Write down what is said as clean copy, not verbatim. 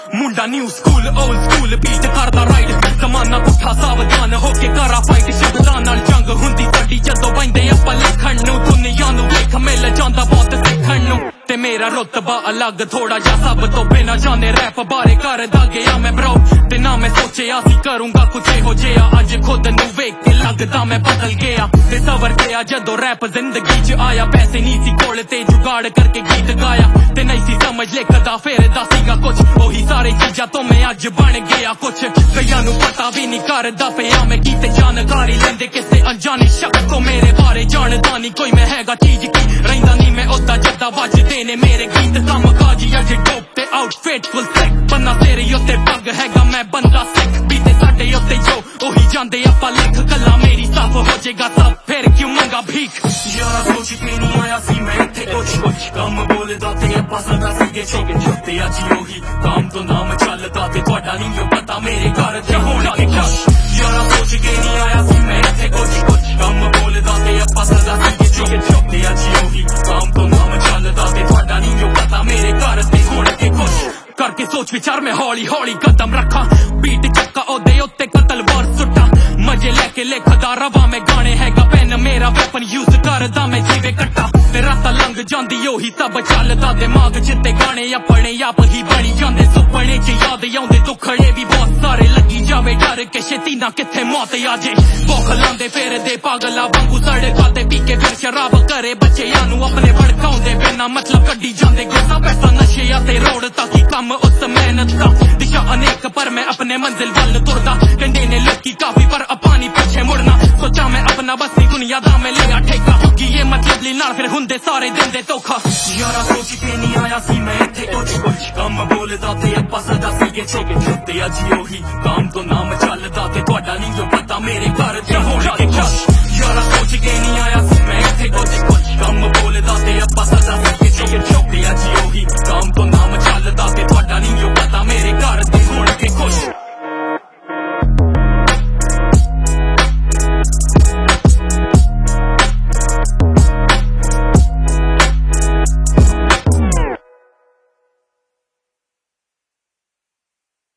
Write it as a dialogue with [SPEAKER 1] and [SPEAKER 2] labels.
[SPEAKER 1] मुंडा new school old school beat करदा ride जमाना पुठा सावधान होके करा फाइट शब्दां नाल जंग हुंदी साडी जदों बंदे अप्पा लिखण नूं दुनिया नूं वेख मिल जांदा बहुत सिखण नूं ते मेरा रुतबा अलग थोड़ा जा सब तो बिना जाने रैप बारे करदा गया मैं ब्रो ते ना मैं सोचिया सी करूंगा कुछ हो जिहा अज खुद नूं वेख के लगदा मैं बदल गया ते सवर गया जदों रैप जिंदगी च आया पैसे नहीं सी कोल ते जुगाड़ करके गीत गाया ते नहीं सी समझ लिखदा फिर सीगा कुछ ओही सारी चीजां तो मैं अज बन गया कुछ कईयां नूं पता भी नहीं करदा पिया मैं कीते जानकारी लेंदे किसे अनजानी शख्स को मेरे बारे जानदा नहीं कोई मैं हैगा चीज की रहिंदा नहीं मैं ओदा जदा वजदे ने मेरे गीत कम काजी अज टॉप ते आउटफिट फुल सेट बन्ना तेरे उत्ते पग हैगा मैं बंदा सिख बीते साडे उत्ते जो ओही जांदे आपां लिख गल्लां मेरी साफ हो जाएगा सब फिर क्यों मंगा भीख यारा सोच के नहीं आया सी मैं इत्थे कुछ कम बोलदा ते आपां सदा सीगे ते अज ओही काम तो नाम चलदा ते तुहाडा नहीं पता मेरे घर ते होना कुछ यारा सोच के नहीं आया सी मैं इत्थे कुछ कम बोलदा ते आपां सदा सीगे ते अज ओही काम तो नाम चलदा ते तुहाडा नहीं पता मेरे घर ते होना कुछ करके सोच विचार में हौली हौली कदम रखा बीट चक्का ओदे उत्ते कतल वार सुट्टा मजे लेके लिखदा रवा मैं गाने हैगा पेन मेरा वेपन यूज करदा मैं जीवे कट्टा ते रातां लंघ जांदी ओही सब चलदा दिमाग च ते गाने अपने आप ही बनी जांदे सुपने च याद आउंदे दुखड़े भी बहुत सारे लगी जावे डर के छेती ना किथे मौत आ जे भुख लांदे फिरदे पागला वांगू सड़कां ते पी के फिर शराब करे बच्चियां नूं अपने भड़काउंदे बिना मतलब कड्डी जांदे गुस्सा पैसा नशे ते रोड ताकि कम उस मेहनत दा दिशा अनेक पर मैं अपने मंजिल वल तुरदा कंडे ने लकी काफी पर अपानी पीछे मुड़ना सोचा मैं अपना बस नहीं दुनिया दा मैं लिया ठेका क्योंकि ये मतलब ली नाल फिर हुंदे सारे दिंदे धोखा यारा सोच के नहीं आया सी मैं इत्थे कुछ कम बोलदा ते आपां सदा सीगे ते अज ओही काम तो नाम चलदा ते तुहाडा नहीं पता मेरे घर ते होना कुछ